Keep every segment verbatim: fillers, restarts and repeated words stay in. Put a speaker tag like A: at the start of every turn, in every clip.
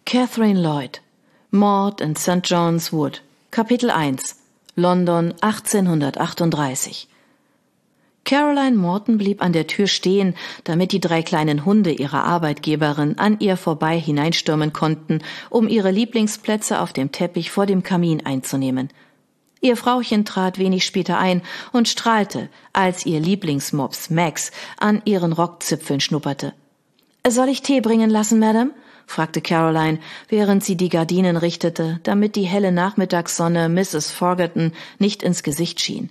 A: Catherine Lloyd, Mord in Saint John's Wood, Kapitel eins, London achtzehnhundertachtunddreißig. Caroline Morton blieb an der Tür stehen, damit die drei kleinen Hunde ihrer Arbeitgeberin an ihr vorbei hineinstürmen konnten, um ihre Lieblingsplätze auf dem Teppich vor dem Kamin einzunehmen. Ihr Frauchen trat wenig später ein und strahlte, als ihr Lieblingsmops Max an ihren Rockzipfeln schnupperte. »Soll ich Tee bringen lassen, Madame?« fragte Caroline, während sie die Gardinen richtete, damit die helle Nachmittagssonne Misses Forgarton nicht ins Gesicht schien.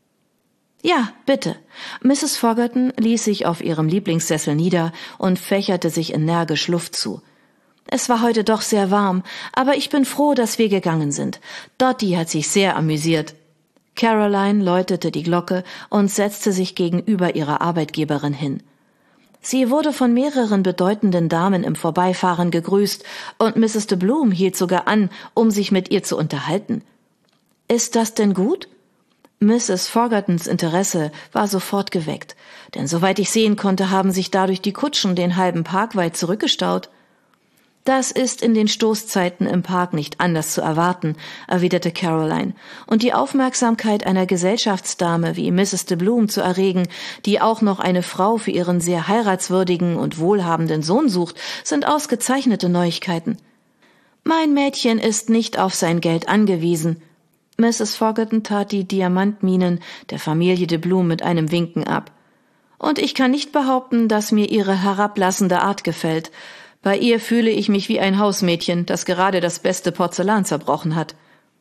A: »Ja, bitte.« Misses Forgarton ließ sich auf ihrem Lieblingssessel nieder und fächerte sich energisch Luft zu. »Es war heute doch sehr warm, aber ich bin froh, dass wir gegangen sind. Dottie hat sich sehr amüsiert.« Caroline läutete die Glocke und setzte sich gegenüber ihrer Arbeitgeberin hin. Sie wurde von mehreren bedeutenden Damen im Vorbeifahren gegrüßt, und Misses de Bloom hielt sogar an, um sich mit ihr zu unterhalten. »Ist das denn gut?« Misses Forgartons Interesse war sofort geweckt, denn soweit ich sehen konnte, haben sich dadurch die Kutschen den halben Park weit zurückgestaut. »Das ist in den Stoßzeiten im Park nicht anders zu erwarten«, erwiderte Caroline, und die Aufmerksamkeit einer Gesellschaftsdame wie Misses de Bloom zu erregen, die auch noch eine Frau für ihren sehr heiratswürdigen und wohlhabenden Sohn sucht, sind ausgezeichnete Neuigkeiten. »Mein Mädchen ist nicht auf sein Geld angewiesen.« Misses Forgarton tat die Diamantminen der Familie de Bloom mit einem Winken ab. »Und ich kann nicht behaupten, dass mir ihre herablassende Art gefällt. Bei ihr fühle ich mich wie ein Hausmädchen, das gerade das beste Porzellan zerbrochen hat.«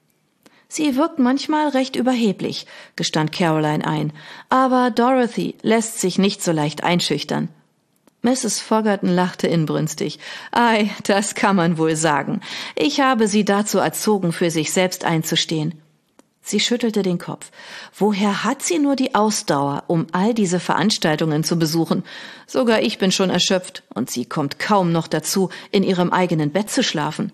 A: »Sie wirkt manchmal recht überheblich«, gestand Caroline ein, »aber Dorothy lässt sich nicht so leicht einschüchtern.« Misses Forgarton lachte inbrünstig. »Ei, das kann man wohl sagen. Ich habe sie dazu erzogen, für sich selbst einzustehen.« Sie schüttelte den Kopf. Woher hat sie nur die Ausdauer, um all diese Veranstaltungen zu besuchen? Sogar ich bin schon erschöpft, und sie kommt kaum noch dazu, in ihrem eigenen Bett zu schlafen.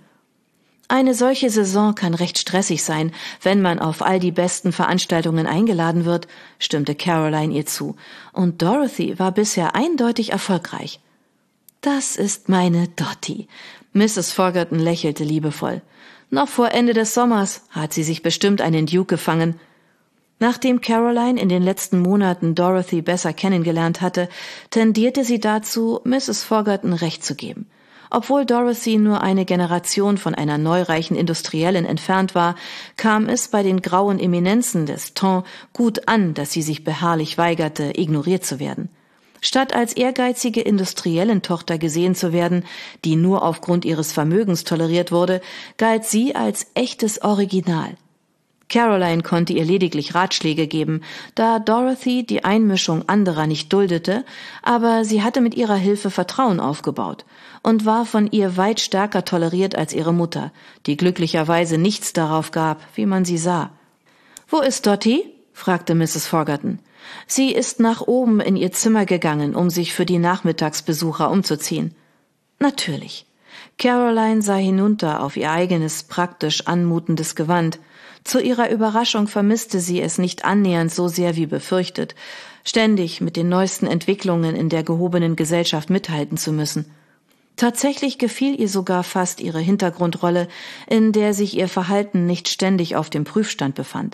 A: Eine solche Saison kann recht stressig sein, wenn man auf all die besten Veranstaltungen eingeladen wird, stimmte Caroline ihr zu, und Dorothy war bisher eindeutig erfolgreich. »Das ist meine Dottie«, Misses Forgarton lächelte liebevoll. »Noch vor Ende des Sommers hat sie sich bestimmt einen Duke gefangen.« Nachdem Caroline in den letzten Monaten Dorothy besser kennengelernt hatte, tendierte sie dazu, Misses Forgarton recht zu geben. Obwohl Dorothy nur eine Generation von einer neureichen Industriellen entfernt war, kam es bei den grauen Eminenzen des Temps gut an, dass sie sich beharrlich weigerte, ignoriert zu werden. Statt als ehrgeizige Industriellentochter gesehen zu werden, die nur aufgrund ihres Vermögens toleriert wurde, galt sie als echtes Original. Caroline konnte ihr lediglich Ratschläge geben, da Dorothy die Einmischung anderer nicht duldete, aber sie hatte mit ihrer Hilfe Vertrauen aufgebaut und war von ihr weit stärker toleriert als ihre Mutter, die glücklicherweise nichts darauf gab, wie man sie sah. »Wo ist Dottie?« fragte Misses Forgarton. »Sie ist nach oben in ihr Zimmer gegangen, um sich für die Nachmittagsbesucher umzuziehen.« »Natürlich.« Caroline sah hinunter auf ihr eigenes, praktisch anmutendes Gewand. Zu ihrer Überraschung vermisste sie es nicht annähernd so sehr wie befürchtet, ständig mit den neuesten Entwicklungen in der gehobenen Gesellschaft mithalten zu müssen. Tatsächlich gefiel ihr sogar fast ihre Hintergrundrolle, in der sich ihr Verhalten nicht ständig auf dem Prüfstand befand.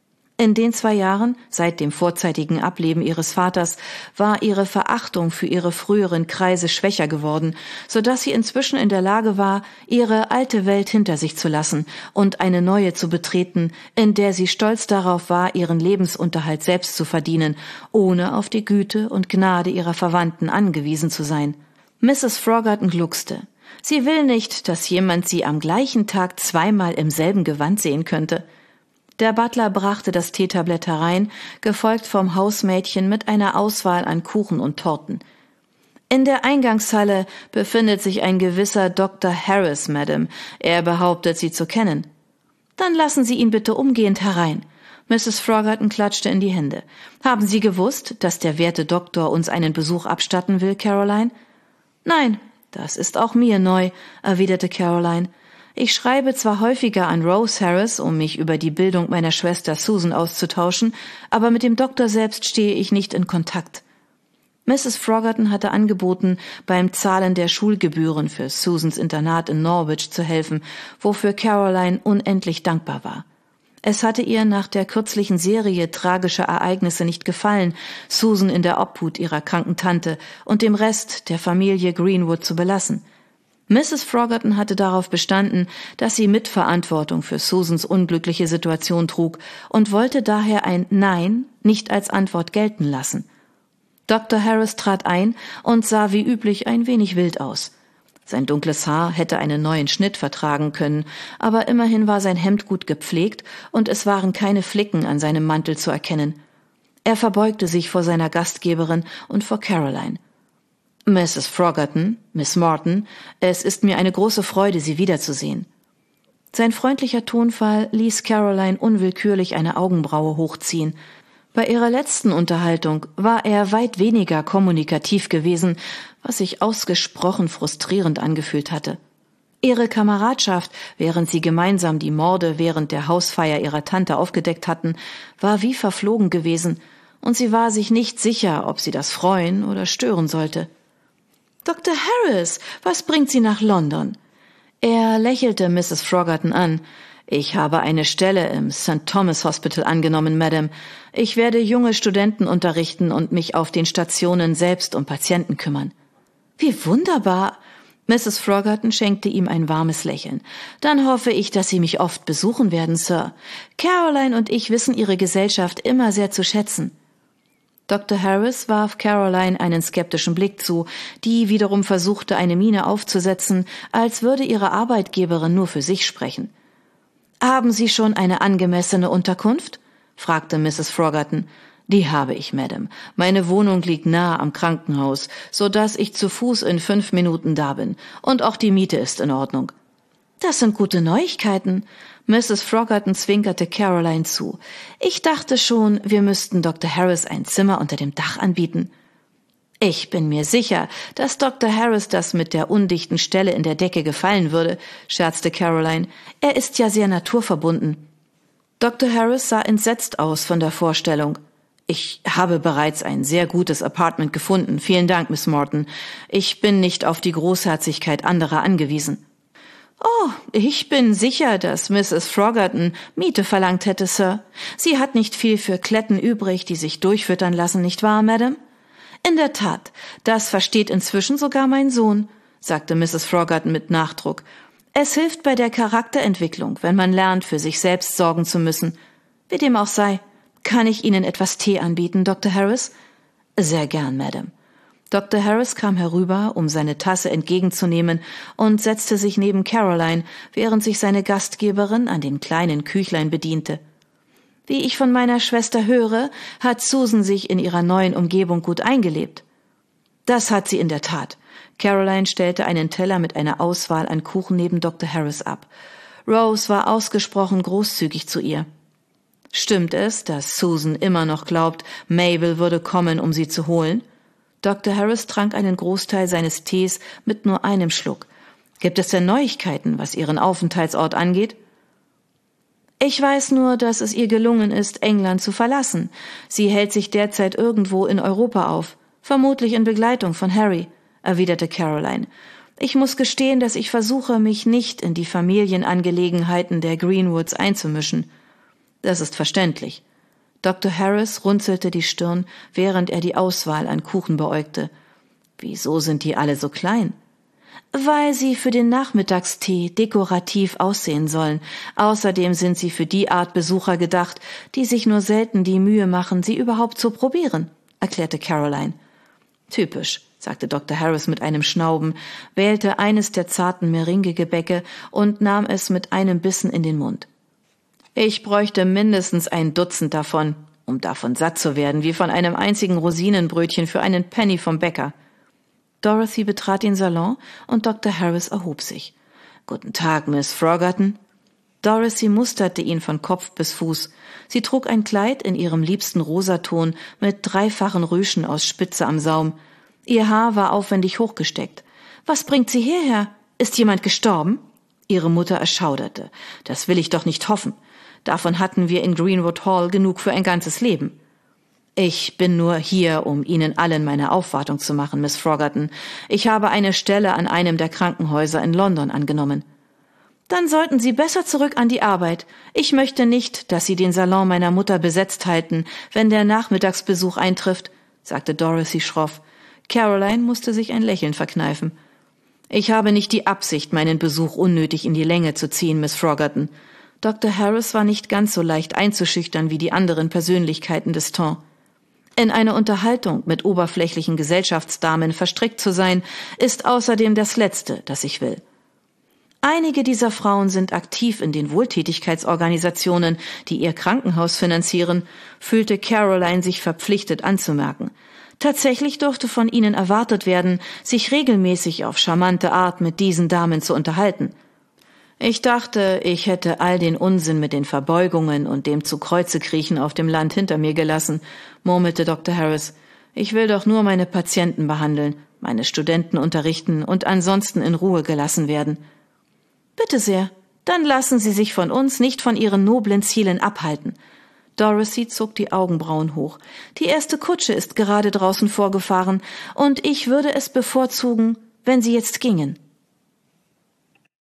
A: In den zwei Jahren, seit dem vorzeitigen Ableben ihres Vaters, war ihre Verachtung für ihre früheren Kreise schwächer geworden, so dass sie inzwischen in der Lage war, ihre alte Welt hinter sich zu lassen und eine neue zu betreten, in der sie stolz darauf war, ihren Lebensunterhalt selbst zu verdienen, ohne auf die Güte und Gnade ihrer Verwandten angewiesen zu sein. Misses Forgarton gluckste. Sie will nicht, dass jemand sie am gleichen Tag zweimal im selben Gewand sehen könnte. Der Butler brachte das Teetablett herein, gefolgt vom Hausmädchen mit einer Auswahl an Kuchen und Torten. »In der Eingangshalle befindet sich ein gewisser Doktor Harris, Madame. Er behauptet, Sie zu kennen.« »Dann lassen Sie ihn bitte umgehend herein.« Misses Forgarton klatschte in die Hände. »Haben Sie gewusst, dass der werte Doktor uns einen Besuch abstatten will, Caroline?« »Nein, das ist auch mir neu«, erwiderte Caroline. »Ich schreibe zwar häufiger an Rose Harris, um mich über die Bildung meiner Schwester Susan auszutauschen, aber mit dem Doktor selbst stehe ich nicht in Kontakt.« Misses Froggaton hatte angeboten, beim Zahlen der Schulgebühren für Susans Internat in Norwich zu helfen, wofür Caroline unendlich dankbar war. Es hatte ihr nach der kürzlichen Serie tragischer Ereignisse nicht gefallen, Susan in der Obhut ihrer kranken Tante und dem Rest der Familie Greenwood zu belassen. Misses Froggaton hatte darauf bestanden, dass sie Mitverantwortung für Susans unglückliche Situation trug und wollte daher ein Nein nicht als Antwort gelten lassen. Doktor Harris trat ein und sah wie üblich ein wenig wild aus. Sein dunkles Haar hätte einen neuen Schnitt vertragen können, aber immerhin war sein Hemd gut gepflegt und es waren keine Flicken an seinem Mantel zu erkennen. Er verbeugte sich vor seiner Gastgeberin und vor Caroline. »Misses Froggaton, Miss Morton, es ist mir eine große Freude, Sie wiederzusehen.« Sein freundlicher Tonfall ließ Caroline unwillkürlich eine Augenbraue hochziehen. Bei ihrer letzten Unterhaltung war er weit weniger kommunikativ gewesen, was sich ausgesprochen frustrierend angefühlt hatte. Ihre Kameradschaft, während sie gemeinsam die Morde während der Hausfeier ihrer Tante aufgedeckt hatten, war wie verflogen gewesen, und sie war sich nicht sicher, ob sie das freuen oder stören sollte. »Doktor Harris, was bringt Sie nach London?« Er lächelte Misses Froggaton an. »Ich habe eine Stelle im Saint Thomas Hospital angenommen, Madame. Ich werde junge Studenten unterrichten und mich auf den Stationen selbst um Patienten kümmern.« »Wie wunderbar!« Misses Froggaton schenkte ihm ein warmes Lächeln. »Dann hoffe ich, dass Sie mich oft besuchen werden, Sir. Caroline und ich wissen Ihre Gesellschaft immer sehr zu schätzen.« Doktor Harris warf Caroline einen skeptischen Blick zu, die wiederum versuchte, eine Miene aufzusetzen, als würde ihre Arbeitgeberin nur für sich sprechen. »Haben Sie schon eine angemessene Unterkunft?« fragte Misses Froggaton. »Die habe ich, Madame. Meine Wohnung liegt nahe am Krankenhaus, so dass ich zu Fuß in fünf Minuten da bin. Und auch die Miete ist in Ordnung.« »Das sind gute Neuigkeiten.« Misses Froggaton zwinkerte Caroline zu. »Ich dachte schon, wir müssten Doktor Harris ein Zimmer unter dem Dach anbieten.« »Ich bin mir sicher, dass Doktor Harris das mit der undichten Stelle in der Decke gefallen würde«, scherzte Caroline. »Er ist ja sehr naturverbunden.« Doktor Harris sah entsetzt aus von der Vorstellung. »Ich habe bereits ein sehr gutes Apartment gefunden. Vielen Dank, Miss Morton. Ich bin nicht auf die Großherzigkeit anderer angewiesen.« »Oh, ich bin sicher, dass Misses Froggaton Miete verlangt hätte, Sir. Sie hat nicht viel für Kletten übrig, die sich durchfüttern lassen, nicht wahr, Madame?« »In der Tat, das versteht inzwischen sogar mein Sohn«, sagte Misses Froggaton mit Nachdruck. »Es hilft bei der Charakterentwicklung, wenn man lernt, für sich selbst sorgen zu müssen. Wie dem auch sei, kann ich Ihnen etwas Tee anbieten, Doktor Harris?« »Sehr gern, Madame.« Doktor Harris kam herüber, um seine Tasse entgegenzunehmen, und setzte sich neben Caroline, während sich seine Gastgeberin an den kleinen Küchlein bediente. »Wie ich von meiner Schwester höre, hat Susan sich in ihrer neuen Umgebung gut eingelebt.« »Das hat sie in der Tat.« Caroline stellte einen Teller mit einer Auswahl an Kuchen neben Doktor Harris ab. Rose war ausgesprochen großzügig zu ihr. »Stimmt es, dass Susan immer noch glaubt, Mabel würde kommen, um sie zu holen?« Doktor Harris trank einen Großteil seines Tees mit nur einem Schluck. »Gibt es denn Neuigkeiten, was ihren Aufenthaltsort angeht?« »Ich weiß nur, dass es ihr gelungen ist, England zu verlassen. Sie hält sich derzeit irgendwo in Europa auf, vermutlich in Begleitung von Harry«, erwiderte Caroline. »Ich muss gestehen, dass ich versuche, mich nicht in die Familienangelegenheiten der Greenwoods einzumischen.« »Das ist verständlich.« Doktor Harris runzelte die Stirn, während er die Auswahl an Kuchen beäugte. »Wieso sind die alle so klein?« »Weil sie für den Nachmittagstee dekorativ aussehen sollen. Außerdem sind sie für die Art Besucher gedacht, die sich nur selten die Mühe machen, sie überhaupt zu probieren«, erklärte Caroline. »Typisch«, sagte Doktor Harris mit einem Schnauben, wählte eines der zarten Meringue-Gebäcke und nahm es mit einem Bissen in den Mund. »Ich bräuchte mindestens ein Dutzend davon, um davon satt zu werden, wie von einem einzigen Rosinenbrötchen für einen Penny vom Bäcker.« Dorothy betrat den Salon und Doktor Harris erhob sich. »Guten Tag, Miss Froggaton.« Dorothy musterte ihn von Kopf bis Fuß. Sie trug ein Kleid in ihrem liebsten Rosaton mit dreifachen Rüschen aus Spitze am Saum. Ihr Haar war aufwendig hochgesteckt. »Was bringt Sie hierher? Ist jemand gestorben?« Ihre Mutter erschauderte. »Das will ich doch nicht hoffen. Davon hatten wir in Greenwood Hall genug für ein ganzes Leben.« »Ich bin nur hier, um Ihnen allen meine Aufwartung zu machen, Miss Froggerton. Ich habe eine Stelle an einem der Krankenhäuser in London angenommen.« »Dann sollten Sie besser zurück an die Arbeit. Ich möchte nicht, dass Sie den Salon meiner Mutter besetzt halten, wenn der Nachmittagsbesuch eintrifft«, sagte Dorothy schroff. Caroline musste sich ein Lächeln verkneifen. »Ich habe nicht die Absicht, meinen Besuch unnötig in die Länge zu ziehen, Miss Froggerton.« Doktor Harris war nicht ganz so leicht einzuschüchtern wie die anderen Persönlichkeiten des Temps. In eine Unterhaltung mit oberflächlichen Gesellschaftsdamen verstrickt zu sein, ist außerdem das Letzte, das ich will. Einige dieser Frauen sind aktiv in den Wohltätigkeitsorganisationen, die ihr Krankenhaus finanzieren, fühlte Caroline sich verpflichtet anzumerken. Tatsächlich durfte von ihnen erwartet werden, sich regelmäßig auf charmante Art mit diesen Damen zu unterhalten. »Ich dachte, ich hätte all den Unsinn mit den Verbeugungen und dem zu Kreuze kriechen auf dem Land hinter mir gelassen«, murmelte Doktor Harris. »Ich will doch nur meine Patienten behandeln, meine Studenten unterrichten und ansonsten in Ruhe gelassen werden.« »Bitte sehr, dann lassen Sie sich von uns nicht von Ihren noblen Zielen abhalten.« Dorothy zog die Augenbrauen hoch. »Die erste Kutsche ist gerade draußen vorgefahren, und ich würde es bevorzugen, wenn Sie jetzt gingen.«